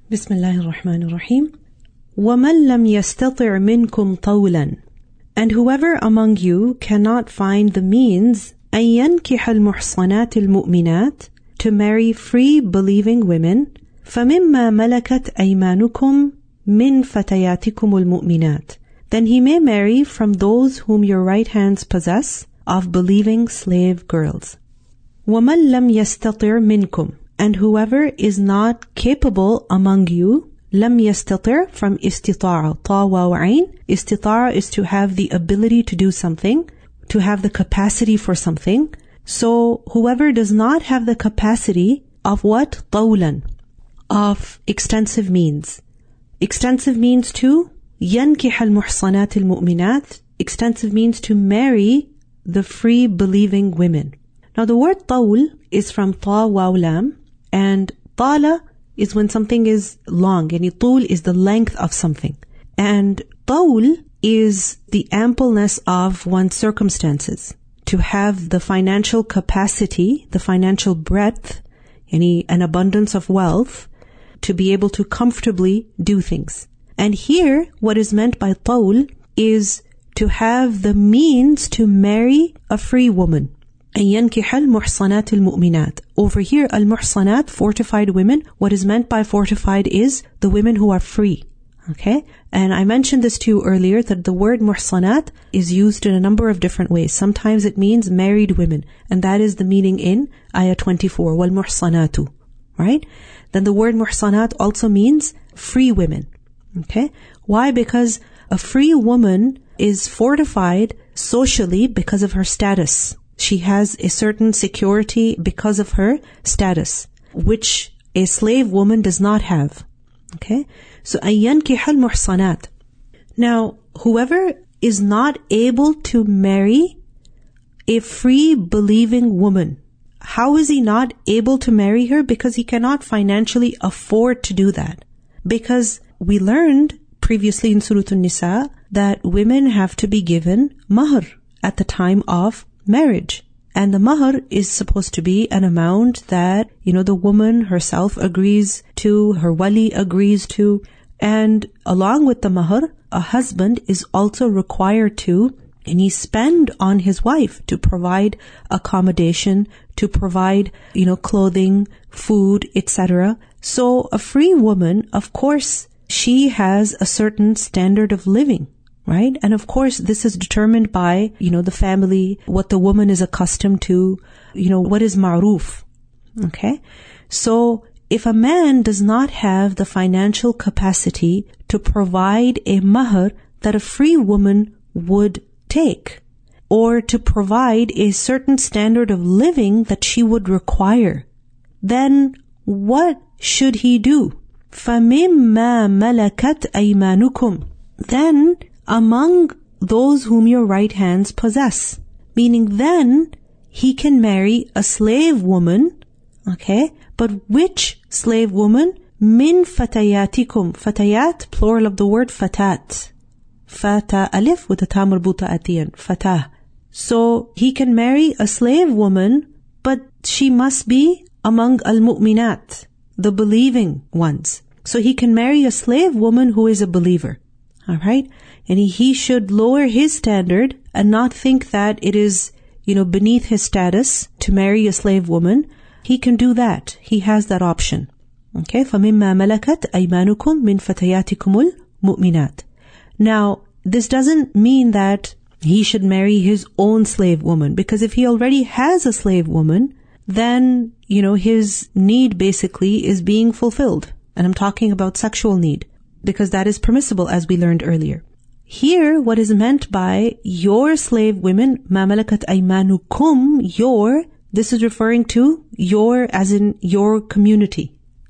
Bismillahir Rahmanir Rahim. وَمَنْ لَمْ يَسْتَطِعْ مِنْكُمْ طَوْلًا. And whoever among you cannot find the means أَنْ يَنْكِحَ الْمُحْصَنَاتِ الْمُؤْمِنَاتِ, to marry free believing women, فَمِمَّا مَلَكَتْ أَيْمَانُكُمْ مِنْ فَتَيَاتِكُمُ الْمُؤْمِنَاتِ, then he may marry from those whom your right hands possess of believing slave girls. وَمَنْ لَمْ يَسْتَطِعْ مِنْكُمْ, and whoever is not capable among you, لَمْ يَسْتَطِعْ from istita'a, ta wa ayn. Istita'a is to have the ability to do something, to have the capacity for something. So whoever does not have the capacity of what? طَوْلًا, of extensive means. Extensive means to يَنْكِحَ الْمُحْصَنَاتِ الْمُؤْمِنَاتِ, extensive means to marry the free believing women. Now the word طَوْل is from ta wa lam, and طَالَ is when something is long, and طول is the length of something. And طول is the ampleness of one's circumstances. To have the financial capacity, the financial breadth, an abundance of wealth, to be able to comfortably do things. And here, what is meant by طول is to have the means to marry a free woman. أن ينكح المحصنات المؤمنات. Over here, al-muhsanat, fortified women. What is meant by fortified is the women who are free. Okay? And I mentioned this to you earlier, that the word muhsanat is used in a number of different ways. Sometimes it means married women. And that is the meaning in ayah 24, wal-muhsanatu. Right? Then the word muhsanat also means free women. Okay? Why? Because a free woman is fortified socially because of her status. She has a certain security because of her status, which a slave woman does not have. Okay? So, أَيَّنْكِحَ الْمُحْصَنَاتِ. Now, whoever is not able to marry a free believing woman, how is he not able to marry her? Because he cannot financially afford to do that. Because we learned previously in Surah An-Nisa that women have to be given mahr at the time of marriage. And the mahr is supposed to be an amount that, the woman herself agrees to, her wali agrees to. And along with the mahr, a husband is also required to, spend on his wife to provide accommodation, to provide, clothing, food, etc. So a free woman, of course, she has a certain standard of living. Right? And of course, this is determined by, the family, what the woman is accustomed to, what is ma'roof. Okay? So, if a man does not have the financial capacity to provide a mahr that a free woman would take, or to provide a certain standard of living that she would require, then what should he do? فَمِمَّا مَلَكَتْ أَيْمَانُكُمْ. Then, among those whom your right hands possess. Meaning then, he can marry a slave woman, okay? But which slave woman? Min fatayatikum. Fatayat, plural of the word fatat. Fata alif with a ta marbuta at the end. Fatah. So, he can marry a slave woman, but she must be among al-mu'minat, the believing ones. So he can marry a slave woman who is a believer. Alright? And he should lower his standard and not think that it is, beneath his status to marry a slave woman. He can do that. He has that option. Okay? فَمِمَّا مَلَكَتْ أَيْمَانُكُمْ مِنْ فَتَيَاتِكُمُ الْمُؤْمِنَاتِ. Now, this doesn't mean that he should marry his own slave woman, because if he already has a slave woman, then, his need basically is being fulfilled. And I'm talking about sexual need, because that is permissible, as we learned earlier. Here, what is meant by your slave women, مَا مَلَكَتْ أَيْمَانُكُمْ, your, this is referring to your, as in your community.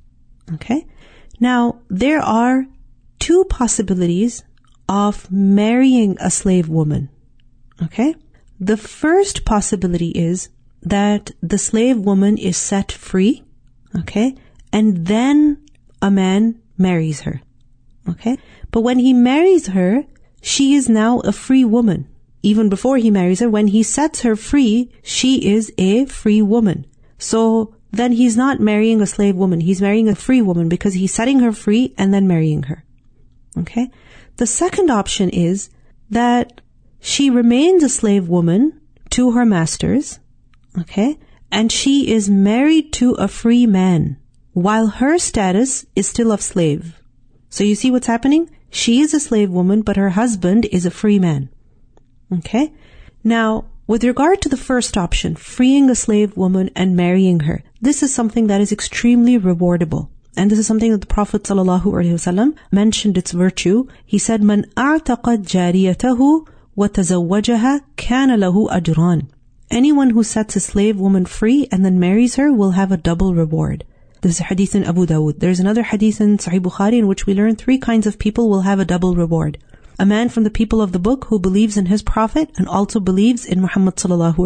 Okay? Now, there are two possibilities of marrying a slave woman. Okay? The first possibility is that the slave woman is set free, okay? And then a man marries her. Okay? But when he marries her, she is now a free woman. Even before he marries her, when he sets her free, she is a free woman. So then he's not marrying a slave woman. He's marrying a free woman because he's setting her free and then marrying her. Okay? The second option is that she remains a slave woman to her masters, okay? And she is married to a free man while her status is still of slave. So you see what's happening? She is a slave woman, but her husband is a free man. Okay? Now, with regard to the first option, freeing a slave woman and marrying her, this is something that is extremely rewardable. And this is something that the Prophet ﷺ mentioned its virtue. He said, "Man a'taqad jariyatahu wa tazawwajaha kana lahu ajran." Anyone who sets a slave woman free and then marries her will have a double reward. This is a hadith in Abu Dawud. There's another hadith in Sahih Bukhari in which we learn 3 kinds of people will have a double reward. A man from the people of the book who believes in his prophet and also believes in Muhammad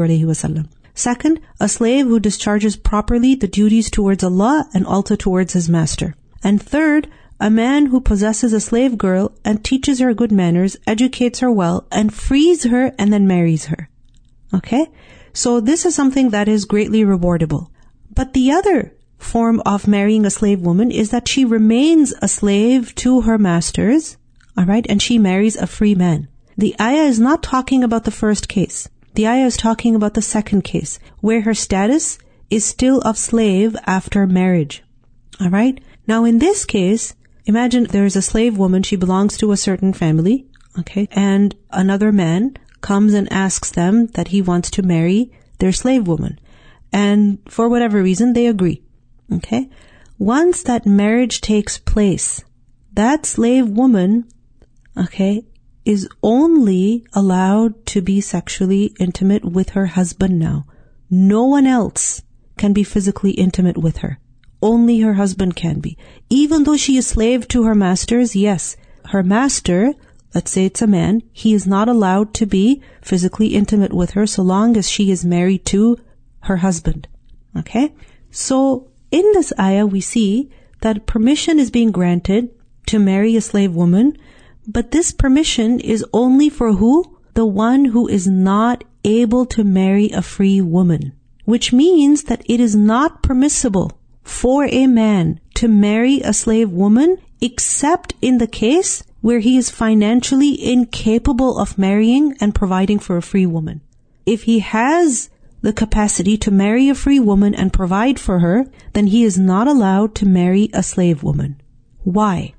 ﷺ. Second, a slave who discharges properly the duties towards Allah and also towards his master. And third, a man who possesses a slave girl and teaches her good manners, educates her well, and frees her and then marries her. Okay? So this is something that is greatly rewardable. But the other form of marrying a slave woman is that she remains a slave to her masters, alright, and she marries a free man. The ayah is not talking about the first case. The ayah is talking about the second case, where her status is still of slave after marriage. Alright? Now in this case, imagine there is a slave woman, she belongs to a certain family, okay, and another man comes and asks them that he wants to marry their slave woman. And for whatever reason, they agree. Okay? Once that marriage takes place, that slave woman, okay, is only allowed to be sexually intimate with her husband now. No one else can be physically intimate with her. Only her husband can be. Even though she is slave to her masters, yes, her master, let's say it's a man, he is not allowed to be physically intimate with her so long as she is married to her husband. Okay? So, in this ayah we see that permission is being granted to marry a slave woman, but this permission is only for who? The one who is not able to marry a free woman. Which means that it is not permissible for a man to marry a slave woman except in the case where he is financially incapable of marrying and providing for a free woman. If he has the capacity to marry a free woman and provide for her, then he is not allowed to marry a slave woman. Why?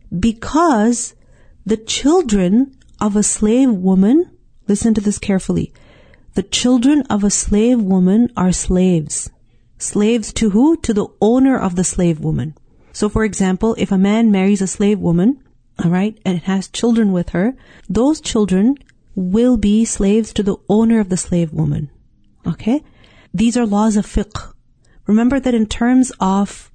Because the children of a slave woman, listen to this carefully, the children of a slave woman are slaves. Slaves to who? To the owner of the slave woman. So for example, if a man marries a slave woman, alright, and has children with her, those children will be slaves to the owner of the slave woman. Okay? These are laws of fiqh. Remember that in terms of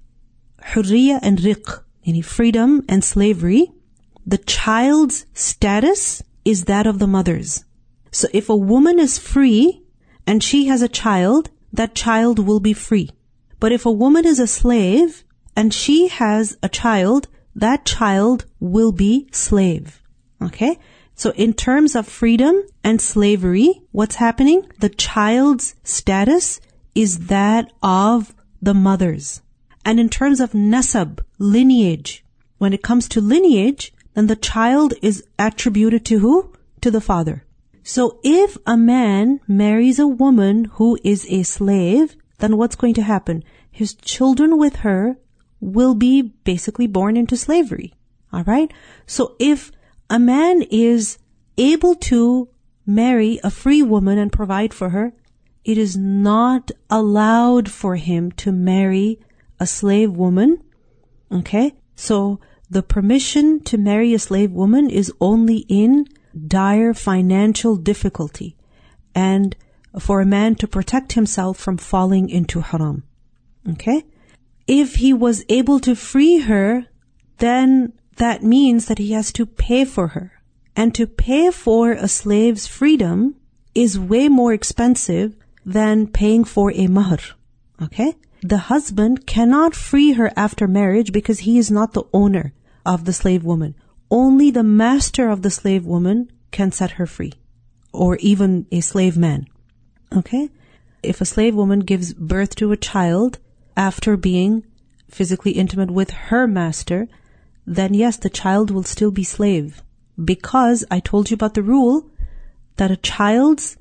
hurriya and riq, meaning freedom and slavery, the child's status is that of the mother's. So if a woman is free and she has a child, that child will be free. But if a woman is a slave and she has a child, that child will be slave. Okay? So in terms of freedom and slavery, what's happening? The child's status is that of the mother's. And in terms of nasab, lineage, when it comes to lineage, then the child is attributed to who? To the father. So if a man marries a woman who is a slave, then what's going to happen? His children with her will be basically born into slavery. Alright? So if a man is able to marry a free woman and provide for her, it is not allowed for him to marry a slave woman. Okay? So the permission to marry a slave woman is only in dire financial difficulty and for a man to protect himself from falling into haram. Okay? If he was able to free her, then that means that he has to pay for her. And to pay for a slave's freedom is way more expensive than paying for a mahr. Okay? The husband cannot free her after marriage because he is not the owner of the slave woman. Only the master of the slave woman can set her free. Or even a slave man. Okay? if a slave woman gives birth to a child after being physically intimate with her master, then yes, the child will still be slave. Because I told you about the rule that a child's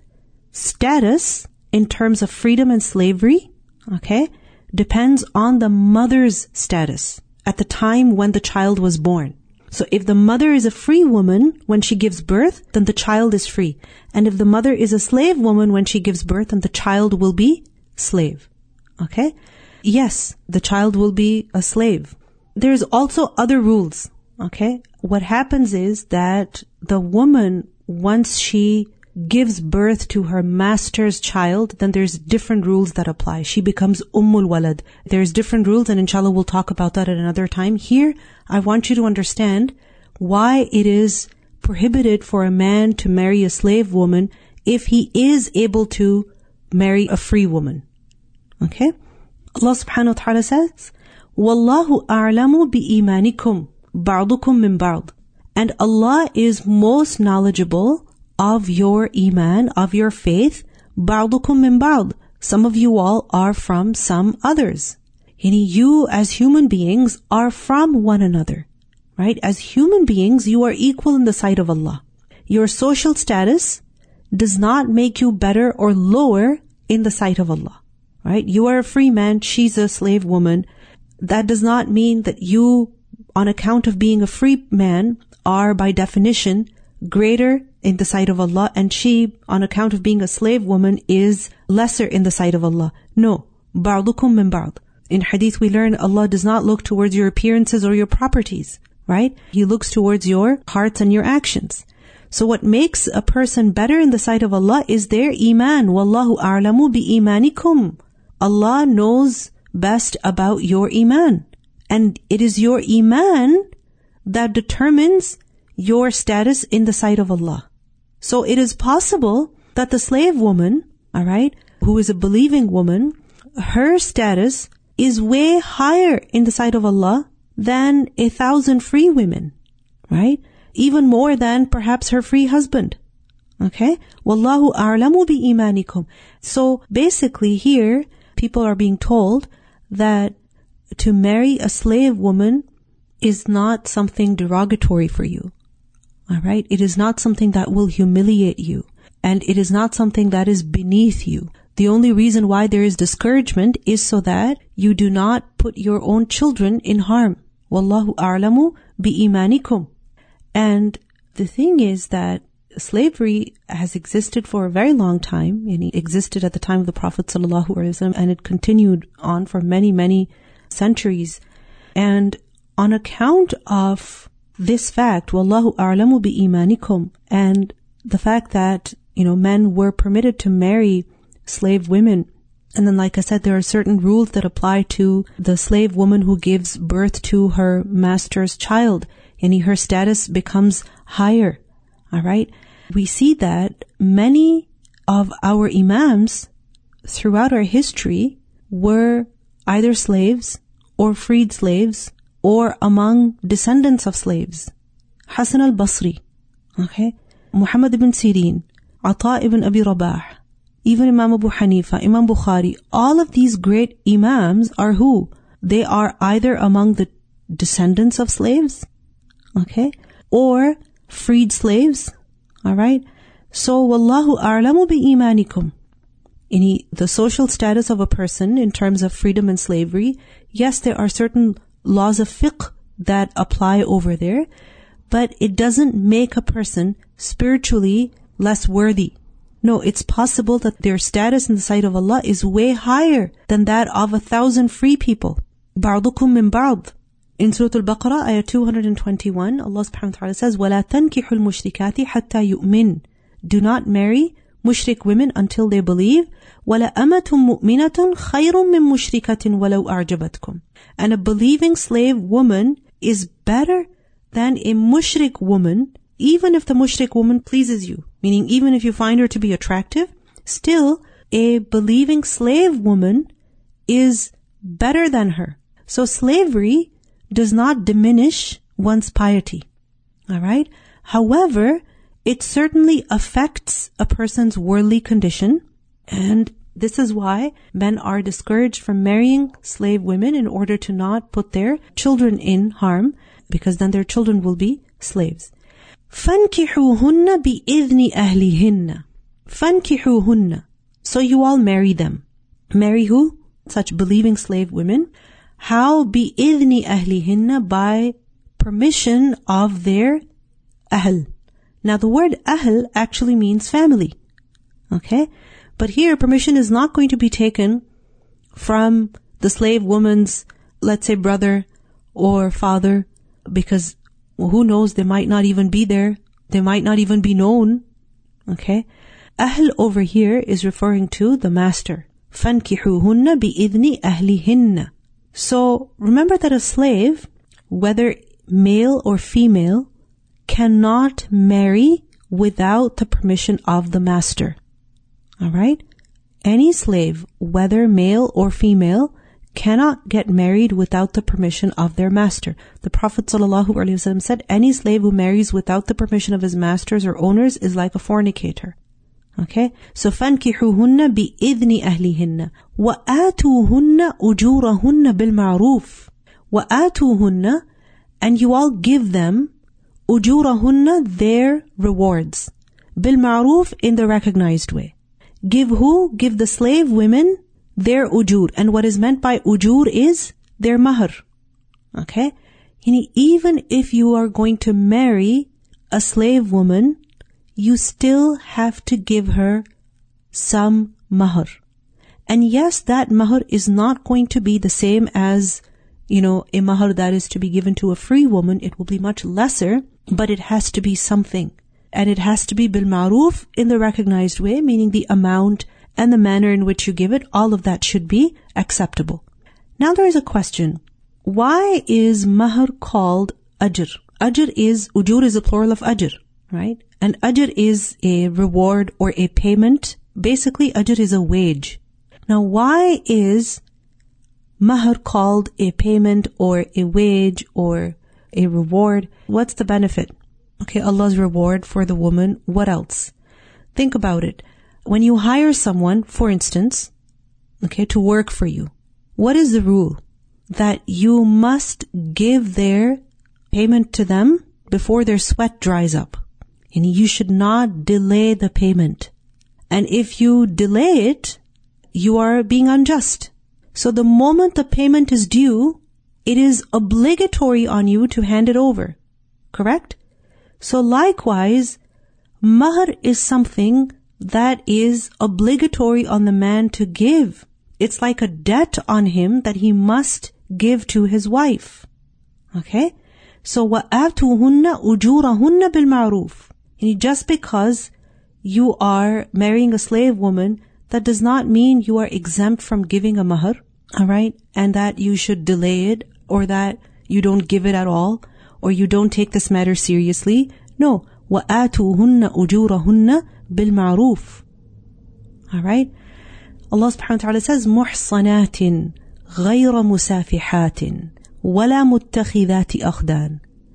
status in terms of freedom and slavery, okay, depends on the mother's status at the time when the child was born. So if the mother is a free woman when she gives birth, then the child is free. And if the mother is a slave woman when she gives birth, then the child will be slave. Okay? Yes, the child will be a slave. There's also other rules. Okay? What happens is that the woman, once she gives birth to her master's child, then there's different rules that apply. She becomes Ummul Walad. There's different rules, and inshallah we'll talk about that at another time. Here, I want you to understand why it is prohibited for a man to marry a slave woman if he is able to marry a free woman. Okay? Allah subhanahu wa ta'ala says, وَاللَّهُ أَعْلَمُ بِإِيمَانِكُمْ بَعْضُكُمْ مِنْ بَعْضٍ. And Allah is most knowledgeable of your iman, of your faith, بَعْضُكُمْ مِنْ بَعْضٍ. Some of you all are from some others. You as human beings are from one another. Right? As human beings, you are equal in the sight of Allah. Your social status does not make you better or lower in the sight of Allah. Right? You are a free man, she's a slave woman. That does not mean that you, on account of being a free man, are by definition greater in the sight of Allah, and she, on account of being a slave woman, is lesser in the sight of Allah. No. بَعْضُكُمْ مِنْ بَعْضٍ. In hadith we learn Allah does not look towards your appearances or your properties. Right? He looks towards your hearts and your actions. So what makes a person better in the sight of Allah is their iman. وَاللَّهُ أَعْلَمُ بِإِيمَانِكُمْ. Allah knows best about your iman. And it is your iman that determines your status in the sight of Allah. So it is possible that the slave woman, alright, who is a believing woman, her status is way higher in the sight of Allah than 1,000 free women, right? Even more than perhaps her free husband. Okay? Wallahu a'lamu bi imanikum. So basically here, people are being told that to marry a slave woman is not something derogatory for you. Alright? It is not something that will humiliate you. And it is not something that is beneath you. The only reason why there is discouragement is so that you do not put your own children in harm. Wallahu a'lamu bi imanikum. And the thing is that slavery has existed for a very long time, and it existed at the time of the Prophet ﷺ, and it continued on for many, many centuries. And on account of this fact, Wallahu a'lamu bi imanikum, and the fact that, men were permitted to marry slave women. And then, like I said, there are certain rules that apply to the slave woman who gives birth to her master's child. And her status becomes higher. Alright? We see that many of our imams throughout our history were either slaves or freed slaves or among descendants of slaves. Hasan al-Basri, okay? Muhammad ibn Sirin, Ata ibn Abi Rabah, even Imam Abu Hanifa, Imam Bukhari, all of these great imams are who? They are either among the descendants of slaves, okay, or freed slaves, alright? So, Wallahu a'lamu bi imanikum. The social status of a person in terms of freedom and slavery, yes, there are certain laws of fiqh that apply over there, but it doesn't make a person spiritually less worthy. No, it's possible that their status in the sight of Allah is way higher than that of 1,000 free people. بَعْضُكُم مِّن بَعْضٍ. In Surah Al-Baqarah, ayah 221, Allah subhanahu wa ta'ala says, وَلَا تَنْكِحُ الْمُشْرِكَاتِ حَتَّى يُؤْمِنْ. Do not marry mushrik women until they believe. وَلَا أَمَةٌ مُؤْمِنَةٌ خَيْرٌ مِّن مُشْرِكَةٍ وَلَوْ أَعْجَبَتْكُمْ. And a believing slave woman is better than a mushrik woman, even if the mushrik woman pleases you. Meaning, even if you find her to be attractive, still a believing slave woman is better than her. So slavery does not diminish one's piety. Alright? However, it certainly affects a person's worldly condition, and This is why men are discouraged from marrying slave women in order to not put their children in harm, because then their children will be slaves. فَانْكِحُوهُنَّ بِإِذْنِ أَهْلِهِنَّ. فَانْكِحُوهُنَّ. So you all marry them. Marry who? Such believing slave women. How? بِإِذْنِ أَهْلِهِنَّ. By permission of their ahl. Now the word ahl actually means family. Okay? But here permission is not going to be taken from the slave woman's, let's say, brother or father, because who knows, they might not even be there. They might not even be known. Okay? Ahl over here is referring to the master. فَانْكِحُوهُنَّ بِإِذْنِ أَهْلِهِنَّ. So remember that a slave, whether male or female, cannot marry without the permission of the master. Alright? Any slave, whether male or female, cannot get married without the permission of their master. The Prophet ﷺ said, any slave who marries without the permission of his masters or owners is like a fornicator. Okay? So فَانْكِحُوهُنَّ بِإِذْنِ أَهْلِهِنَّ وَآتُوهُنَّ أُجُورَهُنَّ بِالْمَعْرُوفِ. وَآتُوهُنَّ. And you all give them أُجُورَهُنَّ, their rewards. بِالْمَعْرُوفِ, in the recognized way. Give who? Give the slave women their ujur. And what is meant by ujur is their mahr. Okay? Even if you are going to marry a slave woman, you still have to give her some mahr. And yes, that mahr is not going to be the same as, a mahr that is to be given to a free woman. It will be much lesser, but it has to be something. And it has to be bil ma'ruf, in the recognized way, meaning the amount and the manner in which you give it, all of that should be acceptable. Now there is a question. Why is mahr called ajr? Ujur is a plural of ajr, right? And ajr is a reward or a payment. Basically, ajr is a wage. Now why is mahr called a payment or a wage or a reward? What's the benefit? Okay, Allah's reward for the woman. What else? Think about it. When you hire someone, for instance, to work for you, what is the rule? That you must give their payment to them before their sweat dries up. And you should not delay the payment. And if you delay it, you are being unjust. So the moment the payment is due, it is obligatory on you to hand it over. Correct? So likewise, mahr is something that is obligatory on the man to give. It's like a debt on him that he must give to his wife. Okay? So وَآتُوهُنَّ أُجُورَهُنَّ بِالْمَعْرُوفِ. And just because you are marrying a slave woman, that does not mean you are exempt from giving a mahr. Alright? And that you should delay it, or that you don't give it at all, or you don't take this matter seriously. No. وَآتُوهُنَّ أُجُورَهُنَّ بِالْمَعْرُوفِ. Alright? Allah subhanahu wa ta'ala says, مُحْصَنَاتٍ غَيْرَ مُسَافِحَاتٍ وَلَا مُتَّخِذَاتِ أَخْدَانٍ.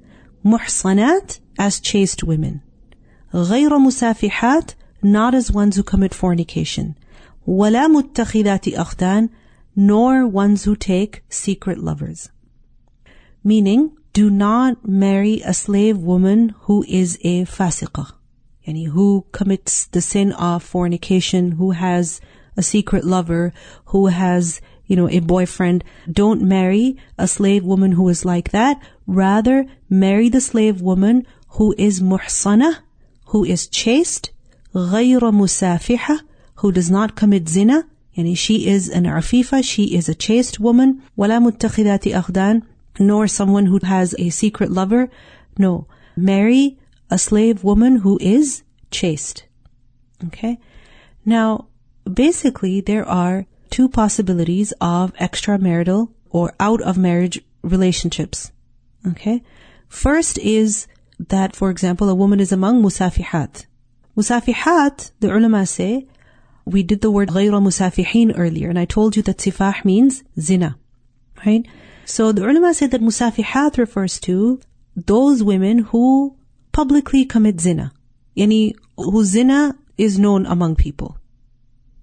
Muhsanat, as chaste women. غَيْرَ مُسَافِحَات, not as ones who commit fornication. وَلَا مُتَّخِذَاتِ أَخْدَانٍ, nor ones who take secret lovers. Meaning, do not marry a slave woman who is a fasiqah, yani who commits the sin of fornication, who has a secret lover, who has, a boyfriend. Don't marry a slave woman who is like that. Rather, marry the slave woman who is muhsanah, who is chaste, غَيْرَ مُسَافِحَةٍ, who does not commit zina, yani she is an afifa, she is a chaste woman. وَلَا مُتَّخِذَاتِ أَخْدَانٍ, nor someone who has a secret lover. No. Marry a slave woman who is chaste. Okay? Now, basically, there are two possibilities of extramarital or out of marriage relationships. Okay? First is that, for example, a woman is among musafihat. Musafihat, the ulama say, we did the word غَيْرَ مُسَافِحِينَ earlier, and I told you that sifah means zina. Right? So the ulama said that musafihat refers to those women who publicly commit zina. Yani, whose zina is known among people.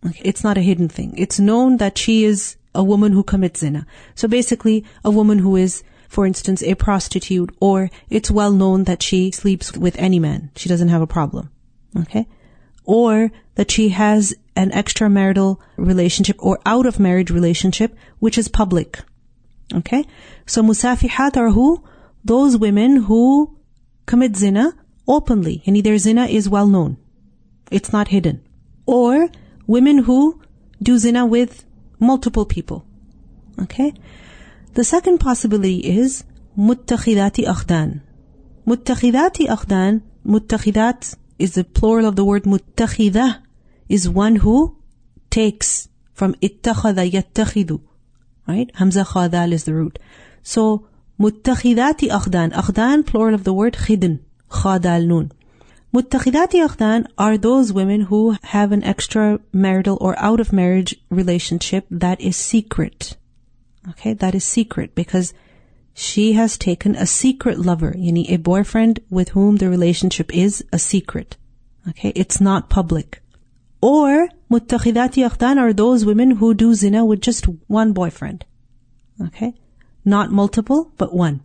Okay, it's not a hidden thing. It's known that she is a woman who commits zina. So basically, a woman who is, for instance, a prostitute, or it's well known that she sleeps with any man. She doesn't have a problem. Okay? Or that she has an extramarital relationship or out of marriage relationship, which is public. Okay? So musafihat are who? Those women who commit zina openly. And their zina is well known. It's not hidden. Or women who do zina with multiple people. Okay? The second possibility is muttakhidati akhdan. Muttakhidati akhdan, muttakhidat is the plural of the word muttakhida, is one who takes from ittakhadha yattakhidu. Right? Hamza khadal is the root. So muttakhidati akhdan. Akhdan, plural of the word khidn. Khadal nun. Muttakhidati akhdan are those women who have an extramarital or out of marriage relationship that is secret. Okay, that is secret because she has taken a secret lover, yani a boyfriend with whom the relationship is a secret. Okay, it's not public. Or muttakhidati akhdan are those women who do zina with just one boyfriend. Okay, not multiple, but one.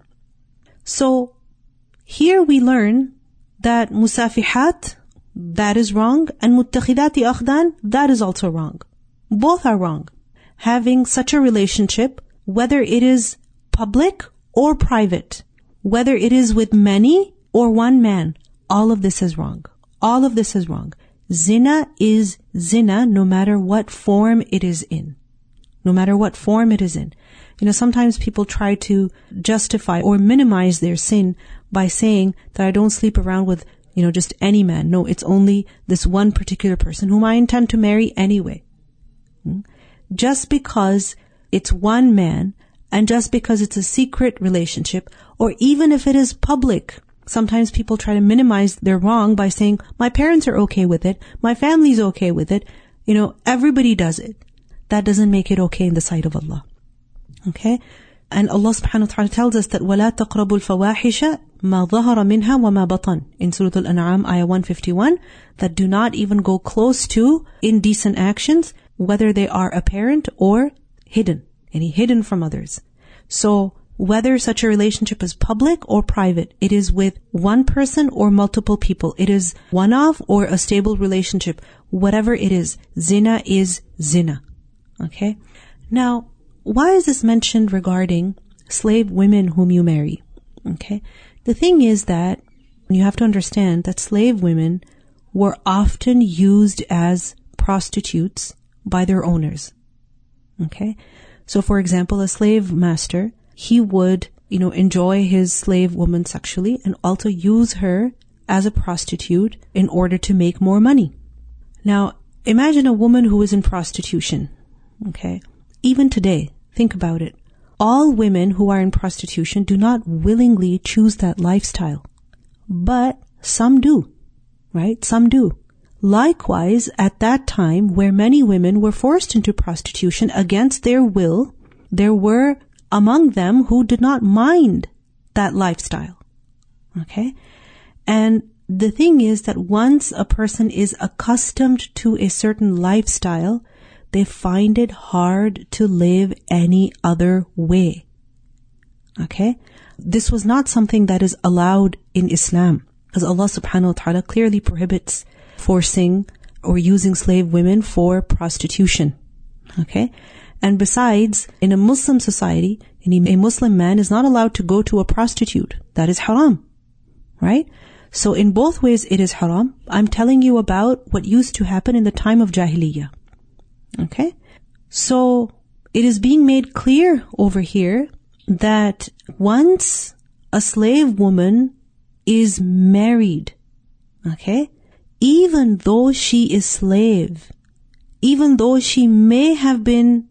So here we learn that musafihat, that is wrong, and muttakhidati akhdan, that is also wrong. Both are wrong. Having such a relationship, whether it is public or private, whether it is with many or one man, all of this is wrong. All of this is wrong. Zina is zina no matter what form it is in. No matter what form it is in. Sometimes people try to justify or minimize their sin by saying that I don't sleep around with, just any man. No, it's only this one particular person whom I intend to marry anyway. Just because it's one man and just because it's a secret relationship, or even if it is public, sometimes people try to minimize their wrong by saying, my parents are okay with it, my family's okay with it, everybody does it. That doesn't make it okay in the sight of Allah. Okay? And Allah subhanahu wa ta'ala tells us that وَلَا تَقْرَبُوا الْفَوَاحِشَ مَا ظَهَرَ مِنْهَا وَمَا بَطَنْ in Surah Al-An'am, ayah 151, that do not even go close to indecent actions, whether they are apparent or hidden, any hidden from others. So, whether such a relationship is public or private, it is with one person or multiple people, it is one-off or a stable relationship, whatever it is, zina is zina. Okay? Now, why is this mentioned regarding slave women whom you marry? Okay? The thing is that you have to understand that slave women were often used as prostitutes by their owners. Okay? So for example, a slave master, he would, enjoy his slave woman sexually and also use her as a prostitute in order to make more money. Now, imagine a woman who is in prostitution. Okay? Even today, think about it. All women who are in prostitution do not willingly choose that lifestyle. But some do. Right? Some do. Likewise, at that time where many women were forced into prostitution against their will, there were among them who did not mind that lifestyle. Okay? And the thing is that once a person is accustomed to a certain lifestyle, they find it hard to live any other way. Okay? This was not something that is allowed in Islam, because Allah subhanahu wa ta'ala clearly prohibits forcing or using slave women for prostitution. Okay? And besides, in a Muslim society, a Muslim man is not allowed to go to a prostitute. That is haram. Right? So in both ways it is haram. I'm telling you about what used to happen in the time of Jahiliyyah. Okay? So it is being made clear over here that once a slave woman is married, okay, even though she is slave, even though she may have been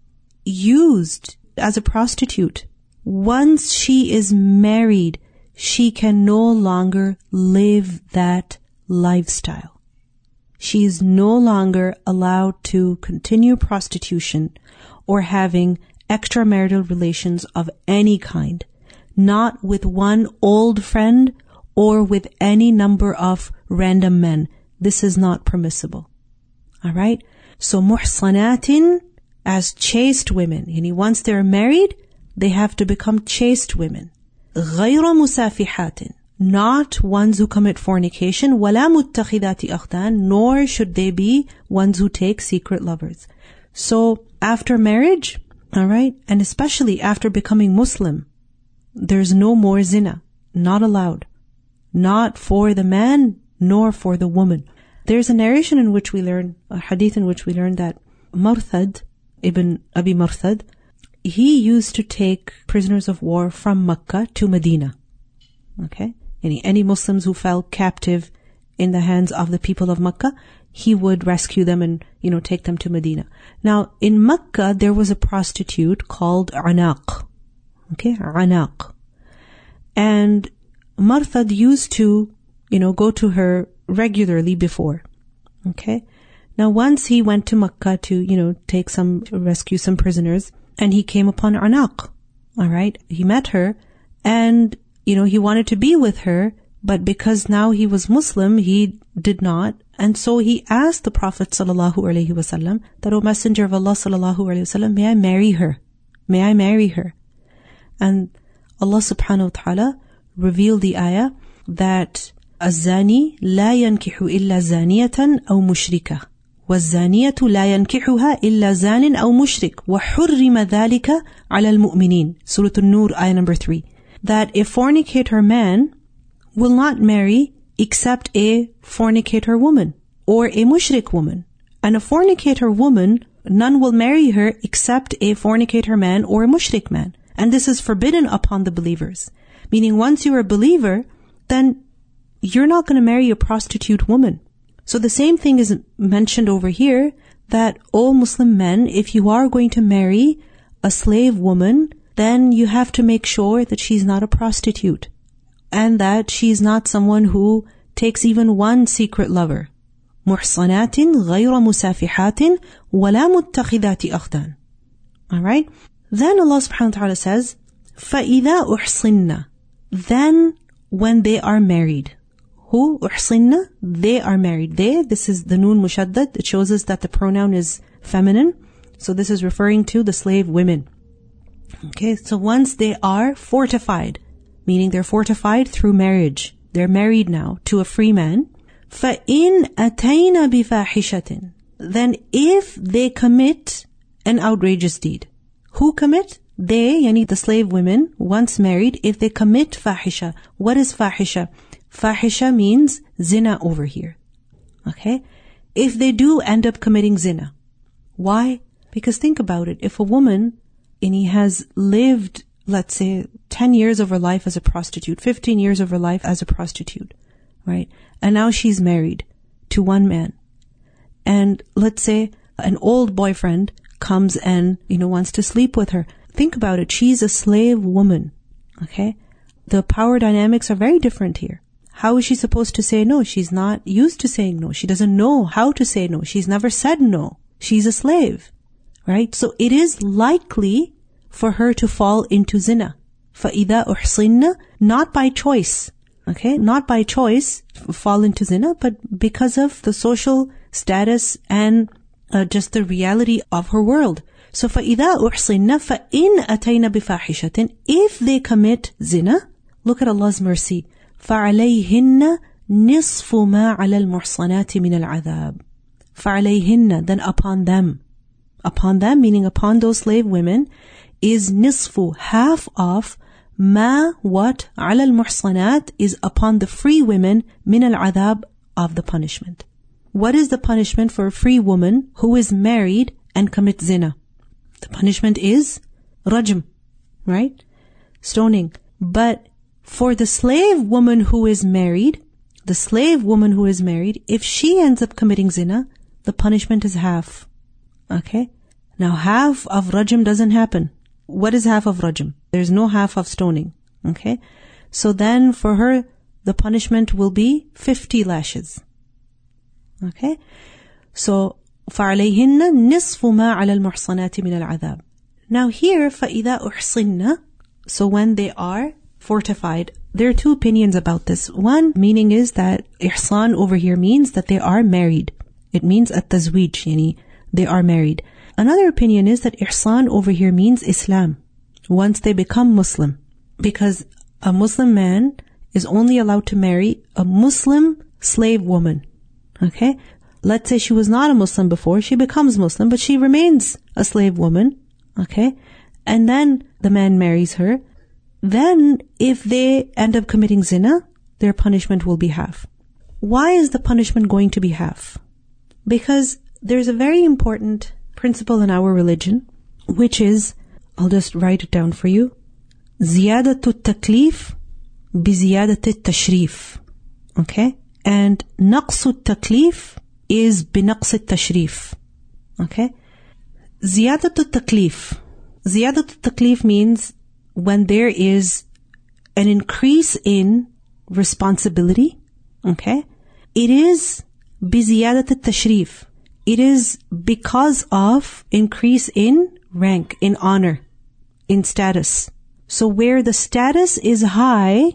used as a prostitute, once she is married, she can no longer live that lifestyle. She is no longer allowed to continue prostitution or having extramarital relations of any kind, not with one old friend or with any number of random men. This is not permissible. Alright? So muhsanatin as chaste women. Once they're married, they have to become chaste women. غَيْرَ مُسَافِحَاتٍ, not ones who commit fornication. وَلَا مُتَّخِذَاتِ أَخْدَانٍ, nor should they be ones who take secret lovers. So after marriage, alright, and especially after becoming Muslim, there's no more zina. Not allowed. Not for the man, nor for the woman. There's a narration in which we learn, a hadith in which we learn that Marthad, Ibn Abi Marthad, he used to take prisoners of war from Mecca to Medina. Okay? Any Muslims who fell captive in the hands of the people of Mecca, he would rescue them and, take them to Medina. Now, in Mecca, there was a prostitute called Anaq. Okay? Anaq. And Marthad used to, go to her regularly before. Okay? Now, once he went to Mecca to, rescue some prisoners, and he came upon Anaq. Alright? He met her, and, he wanted to be with her, but because now he was Muslim, he did not. And so he asked the Prophet ﷺ that, O Messenger of Allah ﷺ, may I marry her? May I marry her? And Allah subhanahu wa ta'ala revealed the ayah that الزاني لا ينكح إلا زانية أو مشركة والزانية لا ينكحها إلا زان أو مشرك وحرم ذلك على المؤمنين. Surah An-Nur, ayah number 3. That a fornicator man will not marry except a fornicator woman or a mushrik woman. And a fornicator woman, none will marry her except a fornicator man or a mushrik man. And this is forbidden upon the believers. Meaning once you're a believer, then you're not going to marry a prostitute woman. So the same thing is mentioned over here, that all Muslim men, if you are going to marry a slave woman, then you have to make sure that she's not a prostitute. And that she's not someone who takes even one secret lover. مُحْصَنَاتٍ غَيْرَ مُسَافِحَاتٍ وَلَا مُتَّخِذَاتِ أَخْدَانٍ. Alright? Then Allah subhanahu wa ta'ala says, فَإِذَا أُحْصِنَّ, then when they are married. Who? أُحْصِنَّ, they are married. They, this is the noon mushaddad. It shows us that the pronoun is feminine. So this is referring to the slave women. Okay, so once they are fortified, meaning they're fortified through marriage, they're married now to a free man. فَإِنْ أَتَيْنَ بِفَاحِشَةٍ, then if they commit an outrageous deed. Who commit? They, the slave women, once married, if they commit fahisha. What is fahisha? Fahisha means zina over here. Okay? If they do end up committing zina. Why? Because think about it. If a woman, has lived, let's say, 10 years of her life as a prostitute, 15 years of her life as a prostitute, right? And now she's married to one man. And let's say an old boyfriend comes and, wants to sleep with her. Think about it. She's a slave woman. Okay? The power dynamics are very different here. How is she supposed to say no? She's not used to saying no. She doesn't know how to say no. She's never said no. She's a slave. Right? So it is likely for her to fall into zina. فَإِذَا أُحْصِنَّ, not by choice. Okay? Not by choice fall into zina, but because of the social status and just the reality of her world. So فَإِذَا أُحْصِنَّ فَإِنْ أَتَيْنَ بِفَاحِشَةٍ, if they commit zina, look at Allah's mercy. فَعَلَيْهِنَّ نِصْفُ مَا عَلَى الْمُحْصَنَاتِ مِنَ الْعَذَابِ. فَعَلَيْهِنَّ, then upon them, meaning upon those slave women, is nisfu, half of ma, what, ala al-muhsanat, is upon the free women, min al-adhab, of the punishment. What is the punishment for a free woman who is married and commits zina? The punishment is rajm, right? Stoning. But for the slave woman who is married, if she ends up committing zina, the punishment is half. Okay? Now half of rajm doesn't happen. What is half of rajm? There's no half of stoning. Okay? So then for her, the punishment will be 50 lashes. Okay? So, فَعَلَيْهِنَّ نِصْفُ مَا عَلَى الْمُحْصَنَاتِ مِنَ الْعَذَابِ. Now here, فَإِذَا أُحْصِنَّ, so when they are fortified, there are two opinions about this. One meaning is that ihsan over here means that they are married. It means at-tazweej, they are married. Another opinion is that ihsan over here means Islam, once they become Muslim. Because a Muslim man is only allowed to marry a Muslim slave woman. Okay? Let's say she was not a Muslim before, she becomes Muslim, but she remains a slave woman. Okay? And then the man marries her. Then if they end up committing zina, their punishment will be half. Why is the punishment going to be half? Because there's a very important principle in our religion, which is, I'll just write it down for you, زيادة التكليف بزيادة التشريف. Okay? And نقص التكليف is بنقص التشريف. Okay? زيادة التكليف. زيادة التكليف means when there is an increase in responsibility. Okay? It is بزيادة التشريف. It is because of increase in rank, in honor, in status. So where the status is high,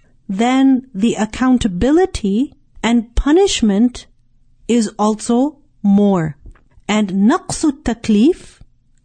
then the accountability and punishment is also more. And naqsu taklif,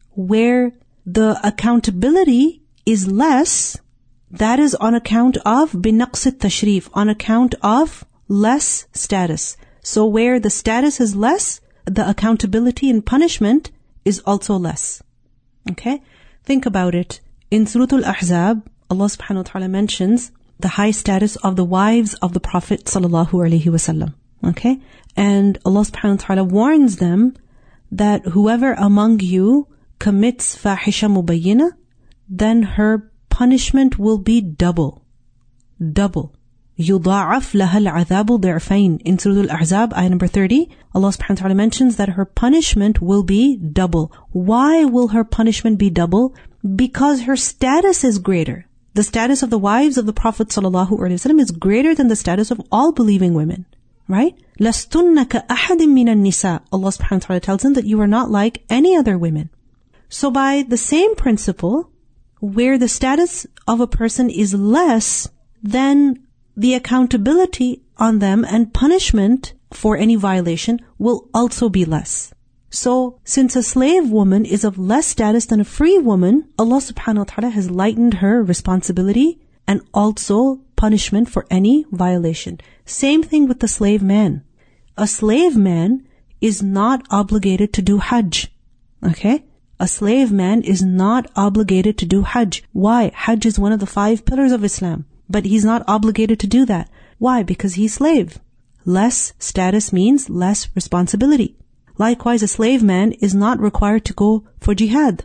where the accountability is less, that is on account of binaqs tashrif, on account of less status. So where the status is less, the accountability and punishment is also less. Okay? Think about it. In Surah Al-Ahzab, Allah subhanahu wa ta'ala mentions the high status of the wives of the Prophet sallallahu alaihi wasallam. Okay? And Allah subhanahu wa ta'ala warns them that whoever among you commits fahisha mubayyina, then her punishment will be double. Double. يُضَاعَفْ لَهَا الْعَذَابُ ضِعْفَيْنِ. In Surah Al-Ahzab, ayah number 30, Allah subhanahu wa ta'ala mentions that her punishment will be double. Why will her punishment be double? Because her status is greater. The status of the wives of the Prophet sallallahu alaihi wasallam is greater than the status of all believing women. Right? لَسْتُنَّ كَأَحَدٍ مِّنَ النِّسَاءِ. Allah subhanahu wa ta'ala tells them that you are not like any other women. So by the same principle, where the status of a person is less, then the accountability on them and punishment for any violation will also be less. So, since a slave woman is of less status than a free woman, Allah subhanahu wa ta'ala has lightened her responsibility and also punishment for any violation. Same thing with the slave man. A slave man is not obligated to do Hajj. Okay? A slave man is not obligated to do Hajj. Why? Hajj is one of the 5 pillars of Islam. But he's not obligated to do that. Why? Because he's slave. Less status means less responsibility. Likewise, a slave man is not required to go for jihad.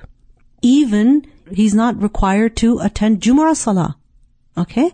Even he's not required to attend Jumu'ah Salah. Okay?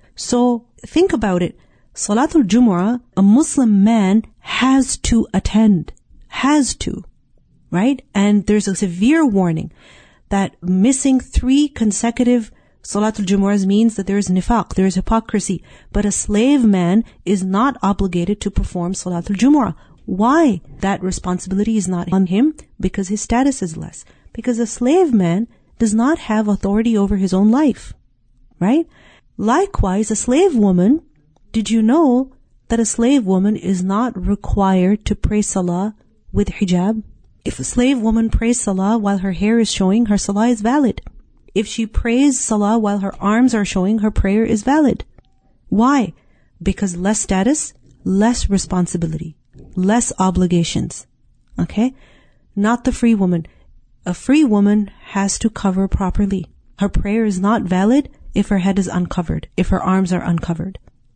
So, think about it. Salatul Jumu'ah, a Muslim man has to attend. Has to. Right? And there's a severe warning that missing 3 consecutive Salatul Jumu'ahs means that there is nifaq, there is hypocrisy. But a slave man is not obligated to perform Salatul Jumu'ah. Why? That responsibility is not on him because his status is less. Because a slave man does not have authority over his own life. Right? Likewise, a slave woman, did you know that a slave woman is not required to pray salah with hijab? If a slave woman prays salah while her hair is showing, her salah is valid. If she prays salah while her arms are showing, her prayer is valid. Why? Because less status, less responsibility, less obligations. Okay? Not the free woman. A free woman has to cover properly. Her prayer is not valid if her head is uncovered, if her arms are uncovered.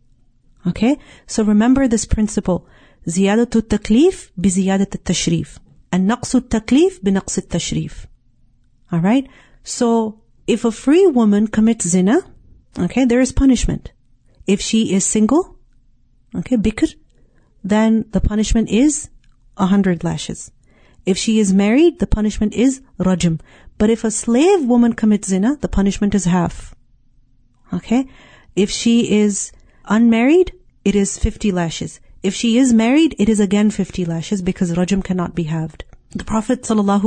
Okay? So remember this principle. زيادة التكليف بزيادة التشريف. And نقص التكليف بنقص التشريف. Alright? So, if a free woman commits zina, okay, there is punishment. If she is single, okay, bikr, then the punishment is 100 lashes. If she is married, the punishment is rajm. But if a slave woman commits zina, the punishment is half. Okay? If she is unmarried, it is 50 lashes. If she is married, it is again 50 lashes because rajm cannot be halved. The Prophet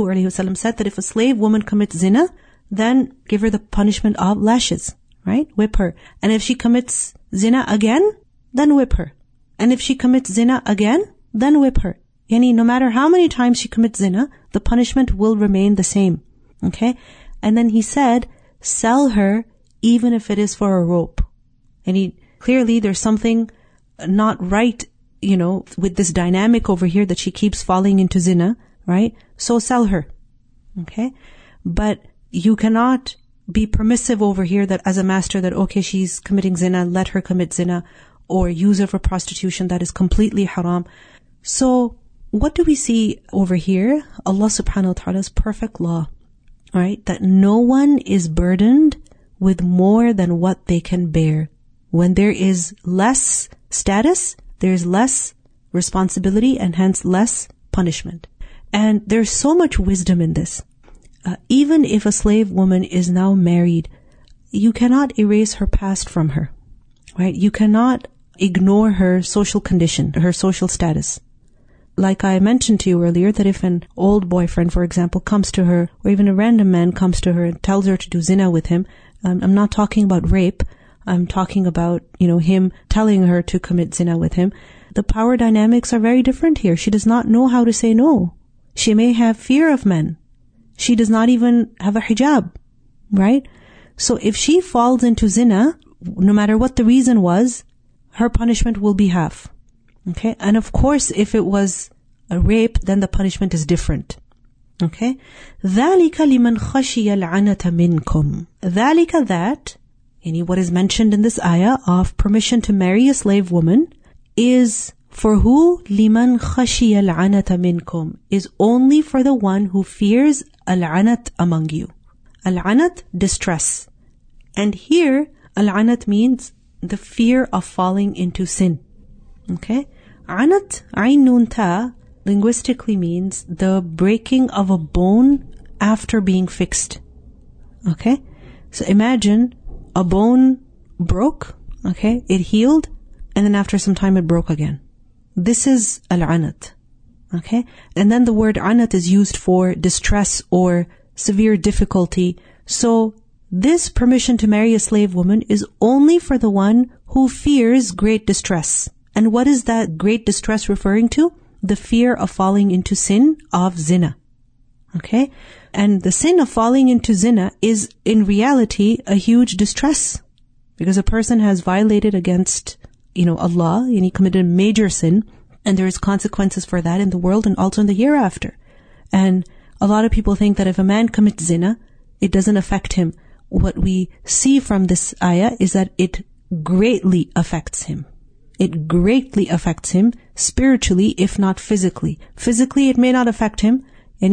ﷺ said that if a slave woman commits zina, then give her the punishment of lashes, right? Whip her. And if she commits zina again, then whip her. And if she commits zina again, then whip her. Yani no matter how many times she commits zina, the punishment will remain the same. Okay? And then he said, sell her even if it is for a rope. And clearly there's something not right, with this dynamic over here that she keeps falling into zina, right? So sell her. Okay? But you cannot be permissive over here that as a master that, okay, she's committing zina, let her commit zina, or use her for prostitution. That is completely haram. So what do we see over here? Allah subhanahu wa ta'ala's perfect law, right? That no one is burdened with more than what they can bear. When there is less status, there is less responsibility and hence less punishment. And there's so much wisdom in this. Even if a slave woman is now married, you cannot erase her past from her, right? You cannot ignore her social condition, her social status. Like I mentioned to you earlier, that if an old boyfriend, for example, comes to her, or even a random man comes to her and tells her to do zina with him, I'm not talking about rape, I'm talking about, him telling her to commit zina with him. The power dynamics are very different here. She does not know how to say no. She may have fear of men. She does not even have a hijab, right? So if she falls into zina, no matter what the reason was, her punishment will be half. Okay? And of course, if it was a rape, then the punishment is different. Okay? ذَلِكَ لِمَنْ خَشِيَ الْعَنَةَ مِنْكُمْ. ذَلِكَ that, what is mentioned in this ayah of permission to marry a slave woman is for who? لِمَنْ خَشِيَ الْعَنَةَ مِنْكُمْ. Is only for the one who fears al-anat among you. Al-anat, distress. And here, al-anat means the fear of falling into sin. Okay? Anat, ayn nun ta, linguistically means the breaking of a bone after being fixed. Okay? So imagine a bone broke, okay? It healed, and then after some time it broke again. This is al-anat. Okay? And then the word anat is used for distress or severe difficulty. So this permission to marry a slave woman is only for the one who fears great distress. And what is that great distress referring to? The fear of falling into sin of zina. Okay? And the sin of falling into zina is in reality a huge distress. Because a person has violated against, Allah, and he committed a major sin, and there is consequences for that in the world and also in the hereafter. And a lot of people think that if a man commits zina, it doesn't affect him. What we see from this ayah is that it greatly affects him. It greatly affects him spiritually, if not physically. Physically, it may not affect him.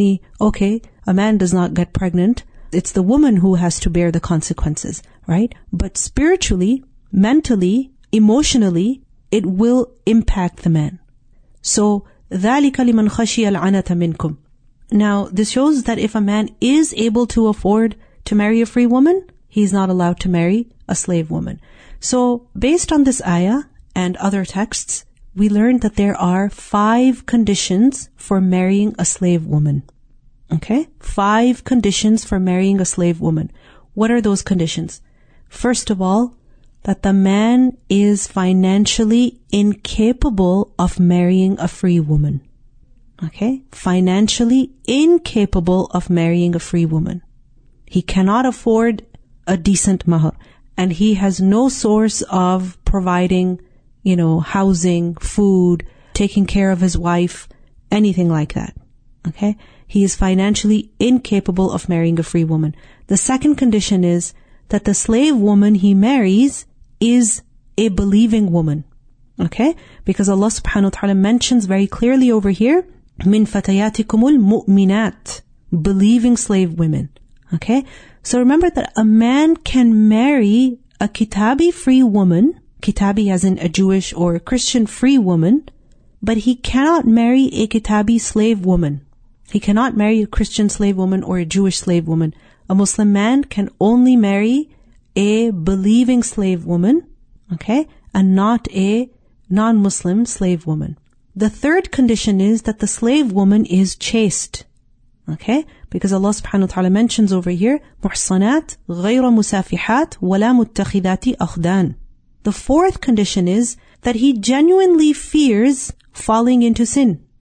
A man does not get pregnant. It's the woman who has to bear the consequences, right? But spiritually, mentally, emotionally, it will impact the man. So, ذَلِكَ لِمَنْ خَشِيَ الْعَنَةَ مِنْكُمْ. Now, this shows that if a man is able to afford to marry a free woman, he's not allowed to marry a slave woman. So, based on this ayah and other texts, we learned that there are 5 conditions for marrying a slave woman. Okay? 5 conditions for marrying a slave woman. What are those conditions? First of all, that the man is financially incapable of marrying a free woman. Okay? Financially incapable of marrying a free woman. He cannot afford a decent mahar. And he has no source of providing, housing, food, taking care of his wife, anything like that. Okay? He is financially incapable of marrying a free woman. The second condition is that the slave woman he marries is a believing woman. Okay? Because Allah subhanahu wa ta'ala mentions very clearly over here, min fatayatikumul mu'minat, believing slave women. Okay? So remember that a man can marry a kitabi free woman, kitabi as in a Jewish or a Christian free woman, but he cannot marry a kitabi slave woman. He cannot marry a Christian slave woman or a Jewish slave woman. A Muslim man can only marry a believing slave woman, okay, and not a non-Muslim slave woman. The third condition is that the slave woman is chaste, okay, because Allah subhanahu wa ta'ala mentions over here, muhsanat, ghayra musafihat, wala muttakhidati akhdan. The fourth condition is that he genuinely fears falling into sin.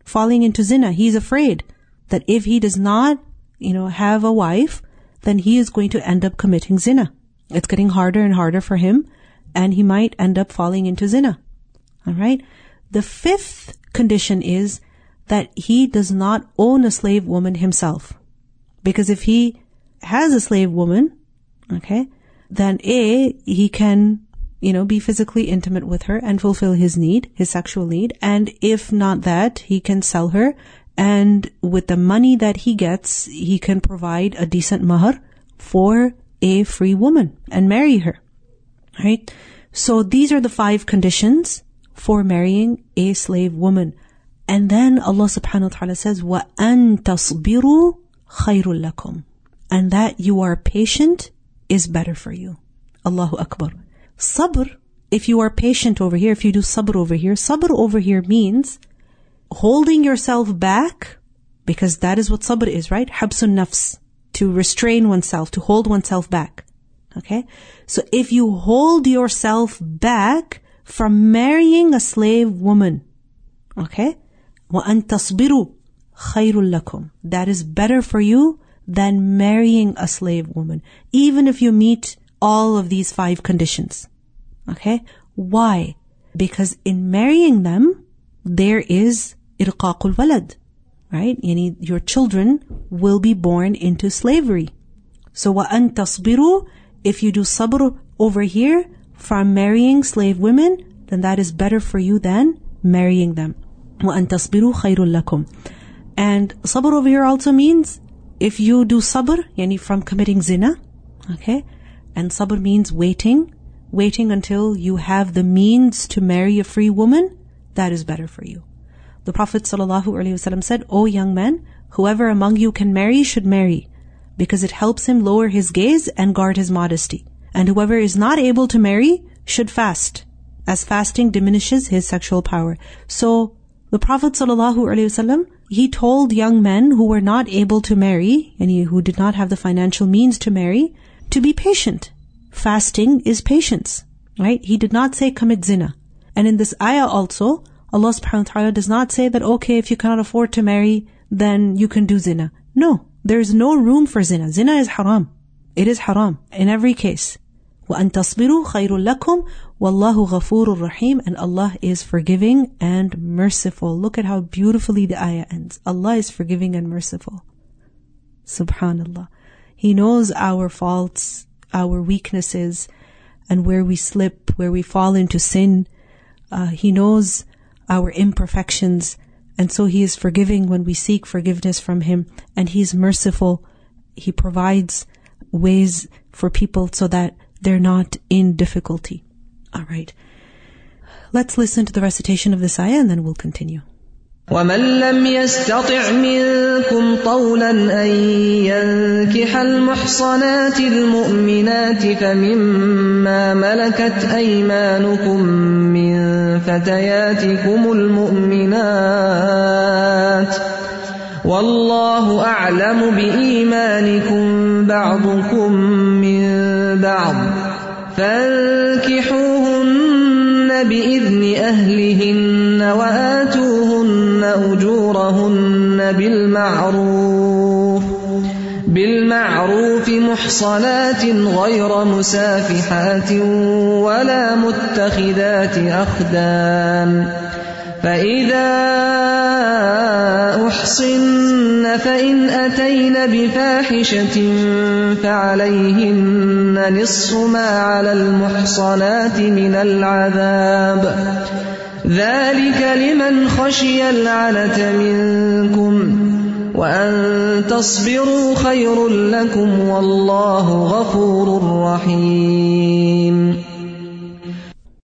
falling into zina. He's afraid that if he does not, have a wife, then he is going to end up committing zina. It's getting harder and harder for him, and he might end up falling into zina. Alright? The fifth condition is that he does not own a slave woman himself. Because if he has a slave woman, okay, then he can, be physically intimate with her and fulfill his need, his sexual need. And if not that, he can sell her. And with the money that he gets, he can provide a decent mahr for a free woman and marry her. Right? So these are the 5 conditions for marrying a slave woman. And then Allah subhanahu wa ta'ala says, وَأَن تَصْبِرُوا خَيْرٌ لَكُمْ. And that you are patient is better for you. Allahu Akbar. Sabr, if you are patient over here, if you do sabr over here means holding yourself back, because that is what sabr is, right? Habsun nafs, to restrain oneself, to hold oneself back. Okay? So if you hold yourself back from marrying a slave woman, okay? وَأَن تَصْبِرُوا خَيْرٌ لَكُمْ. That is better for you than marrying a slave woman, even if you meet all of these 5 conditions. Okay? Why? Because in marrying them, there is irqaqul walad, right? Your children will be born into slavery. So وَأَن تَصْبِرُوا, if you do sabr over here from marrying slave women, then that is better for you than marrying them. وَأَن تَصْبِرُوا خَيْرٌ لَكُمْ. And sabr over here also means if you do sabr, from committing zina, okay? And sabr means waiting until you have the means to marry a free woman, that is better for you. The Prophet ﷺ said, O young man, whoever among you can marry should marry, because it helps him lower his gaze and guard his modesty. And whoever is not able to marry should fast, as fasting diminishes his sexual power. So the Prophet ﷺ, he told young men who were not able to marry, and who did not have the financial means to marry, to be patient. Fasting is patience, right? He did not say commit zina. And in this ayah also, Allah subhanahu wa ta'ala does not say that, okay, if you cannot afford to marry, then you can do zina. No, there is no room for zina. Zina is haram. It is haram in every case. وَأَن تَصْبِرُوا خَيْرٌ لَكُمْ وَاللَّهُ غَفُورٌ رَحِيمٌ. And Allah is forgiving and merciful. Look at how beautifully the ayah ends. Allah is forgiving and merciful. Subhanallah. He knows our faults, our weaknesses, and where we slip, where we fall into sin. He knows our imperfections, and so He is forgiving when we seek forgiveness from Him, and He is merciful. He provides ways for people so that they're not in difficulty. Alright. Let's listen to the recitation of this ayah and then we'll continue. وَمَنْ لَمْ يَسْتَطِعْ مِنْكُمْ طَوْلًا أَنْ يَنْكِحَ الْمُحْصَنَاتِ الْمُؤْمِنَاتِ فَمِمَّا مَلَكَتْ أَيْمَانُكُمْ مِنْ فَتَيَاتِكُمُ الْمُؤْمِنَاتِ وَاللَّهُ أَعْلَمُ بِإِيمَانِكُمْ بَعْضُكُمْ مِنْ بَعْضٍ فَانكِحُوهُنَّ بِإِذْنِ أَهْلِهِنَّ وَآتُوهُنَّ أُجُورَهُنَّ بِالْمَعْرُوفِ مُحْصَنَاتٍ غَيْرَ مُسَافِحَاتٍ وَلَا مُتَّخِذَاتِ أَخْدَانٍ فَإِذَا أُحْصِنَّ فَإِنْ أَتَيْنَ بِفَاحِشَةٍ فَعَلَيْهِنَّ نِصْفُ مَا عَلَى الْمُحْصَنَاتِ مِنَ الْعَذَابِ ذَلِكَ لِمَنْ خَشِيَ الْعَنَتَ مِنْكُمْ وَأَن تَصْبِرُوا خَيْرٌ لَكُمْ وَاللَّهُ غَفُورٌ رَحِيمٌ.